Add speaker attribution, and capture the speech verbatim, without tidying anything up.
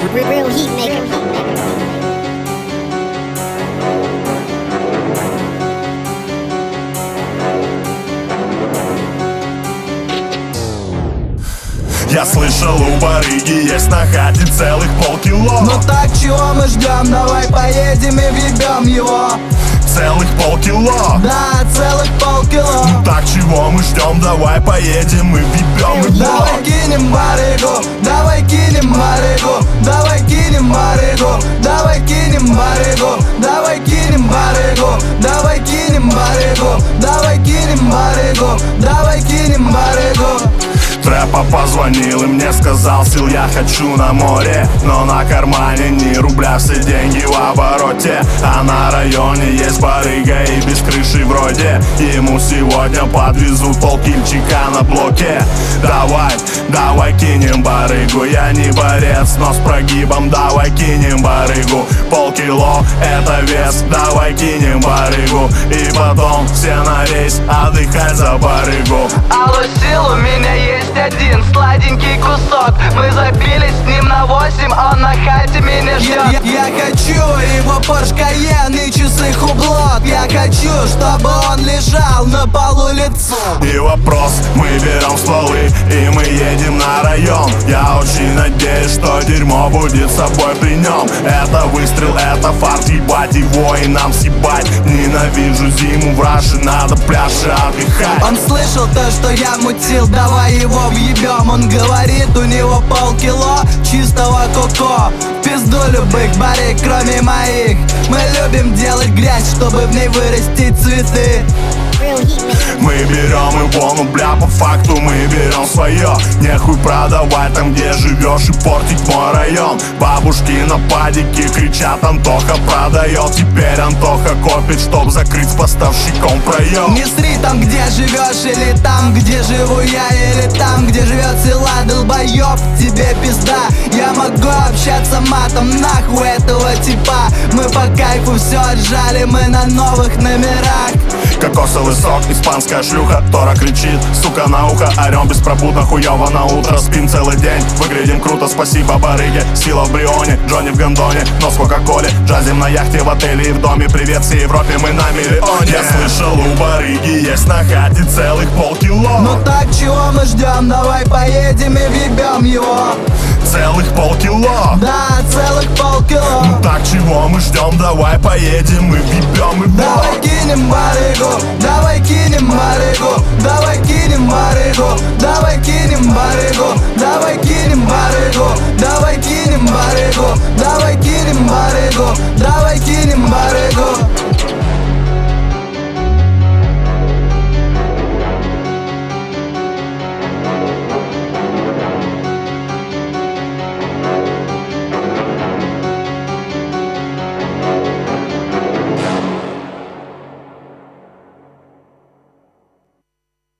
Speaker 1: Real heat maker.
Speaker 2: Я слышал, у барыги есть на хате целых полкило.
Speaker 3: Ну так чего мы ждем? Давай поедем и въебем его.
Speaker 2: Целых полкило?
Speaker 3: Да, целых полкило.
Speaker 2: Ну так чего мы ждем? Давай поедем и въебем его.
Speaker 3: Давай кинем барыгу, давай кинем барыгу, давай кинем барыгу, давай кинем барыгу, давай кинем барыгу, давай кинем барыгу, давай кинем барыгу, давай кинем барыгу.
Speaker 2: Трэпа позвонил и мне сказал: сил, я хочу на море, но на кармане ни рубля, все деньги в обороте. А на районе есть барыга и без крыши вроде. Ему сегодня подвезут полкильчика на блоке. Давай, давай кинем барыгу, я не борец, но с прогибом. Давай кинем барыгу, полкило это вес. Давай кинем барыгу, и потом все на рейс отдыхать за барыгу.
Speaker 3: Алло, сил, у меня есть один сладенький кусок. Мы запились с ним на восемь, он на хате меня ждет. Я, я хочу его Порш Кайен и часы хублот. Я хочу, чтобы он лежал на полу лицом.
Speaker 2: И вопрос, мы берем стволы и мы едем на район. Я очень надеюсь, что дерьмо будет с собой при нем. Это выстрел, это фарт, ебать его и нам съебать. Ненавижу зиму в Раше, надо пляже отдыхать.
Speaker 3: Он слышал то, что я мутил, давай его въебем. Он говорит, у него полкило чистого коко. Пизду любых барыг, кроме моих. Мы любим делать грязь, чтобы в ней вырастить цветы.
Speaker 2: Мы берем его, ну бля, по факту мы берем свое. Нехуй продавать там, где живешь, и портить мой район. Бабушки на падике кричат: Антоха продает. Теперь Антоха копит, чтоб закрыть с поставщиком проем.
Speaker 3: Не сри там, где живешь, или там, где живу я, или там, где живет села, долбоёб, тебе пизда. Я могу общаться матом, нахуй этого типа. Мы по кайфу все отжали, мы на новых номерах.
Speaker 2: Кокосовый сок, испанская шлюха, Тора кричит, сука, на ухо. Орем беспробудно, хуёво на утро, спим целый день. Выглядим круто, спасибо барыге. Сила в Брионе, Джонни в гондоне, нос в кока-коле. Джазим на яхте, в отеле и в доме. Привет всей Европе, мы на миллионе. Я слышал, у барыги есть на хате целых полкило.
Speaker 3: Ну так чего мы ждем? Давай поедем и въебем его.
Speaker 2: Целых полкило?
Speaker 3: Да, целых полкило.
Speaker 2: Ну так чего мы ждем? Давай поедем и въебем его.
Speaker 3: Давай кинем барыгу, давай кинем барыгу, давай кинем барыгу, давай кинем барыгу, давай кинем барыгу, давай кинем барыгу, давай кинем барыгу,